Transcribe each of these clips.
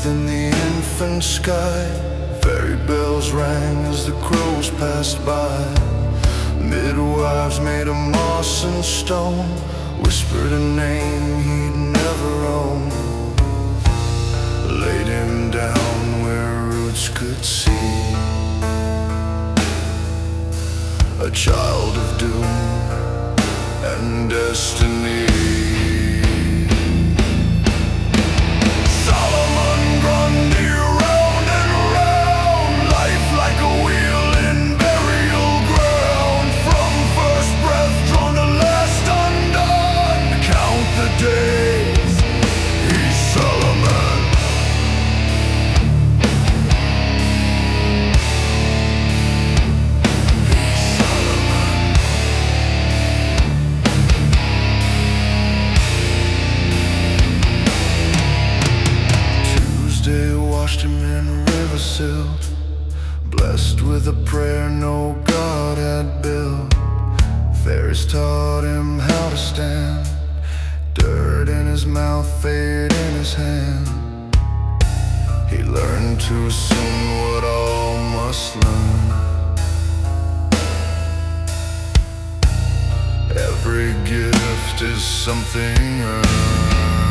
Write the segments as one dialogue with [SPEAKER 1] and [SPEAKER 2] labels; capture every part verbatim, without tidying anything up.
[SPEAKER 1] beneath in the infant sky. Fairy bells rang as the crows passed by. Midwives made of moss and stone whispered a name he'd never own. Laid him down where roots could see. A child of doom and destiny. Solomon Grundy, round and round, life like a wheel in burial ground. From first breath drawn to last undone, count the days, he's Solomon. Washed him in a river silt, blessed with a prayer no God had built. Fairies taught him how to stand, dirt in his mouth, fate in his hand. He learned too soon what all must learn. Every gift is something earned.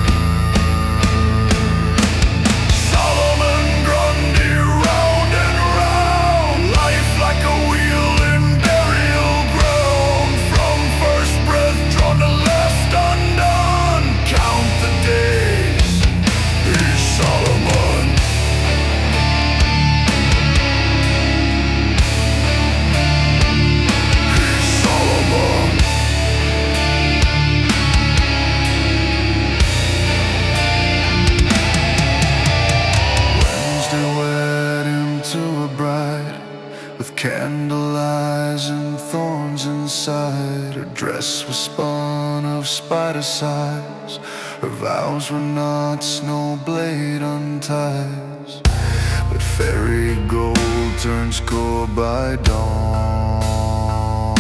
[SPEAKER 1] With candle eyes and thorns inside. Her dress was spun of spider size. Her vows were knots no blade unties. But fairy gold turns gold by dawn,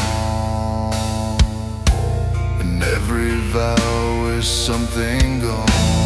[SPEAKER 1] and every vow is something gone.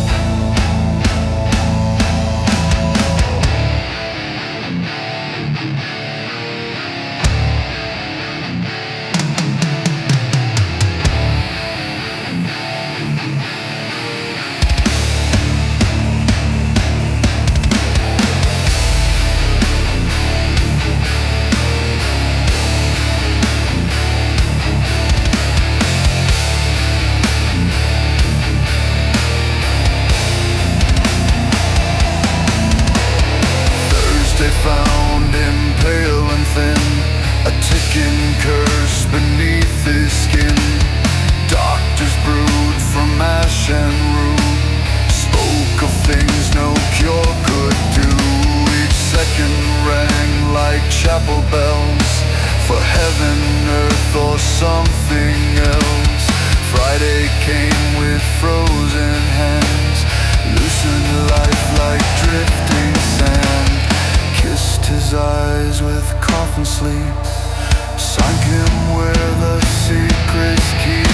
[SPEAKER 1] Found him pale and thin, a ticking curse beneath his skin. Doctors brewed from ash and rue, spoke of things no cure could do. Each second rang like chapel bells, for heaven, earth, or something else. Friday came with frozen hands, loosened life like drifting sand. Kissed his eyes with coffin sleep, sank him where the secrets keep.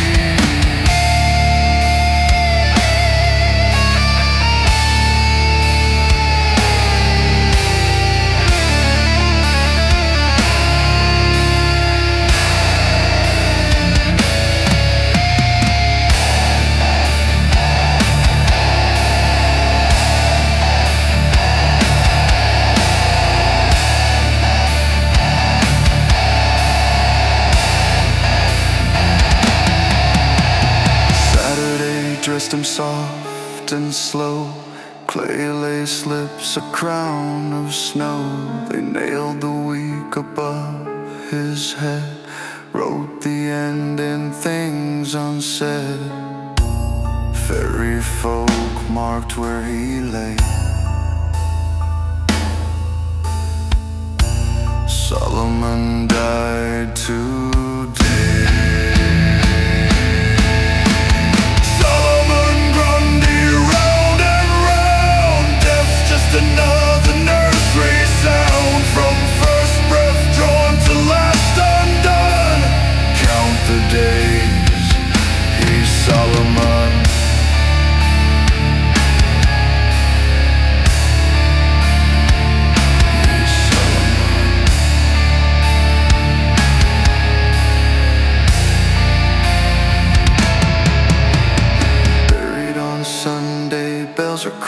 [SPEAKER 1] Dressed him soft and slow, clay lace lips, a crown of snow. They nailed the week above his head, wrote the end in things unsaid. Fairy folk marked where he lay. Solomon died today. Another nursery sound, from first breath drawn to last undone. Count the days, he's Solomon.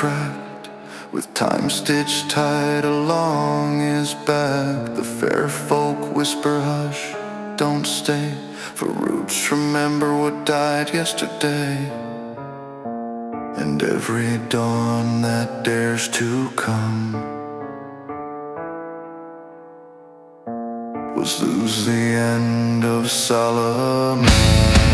[SPEAKER 1] cracked, with time stitched tight along his back. The fair folk whisper, hush, don't stay, for roots remember what died yesterday. And every dawn that dares to come was lose the end of Solomon.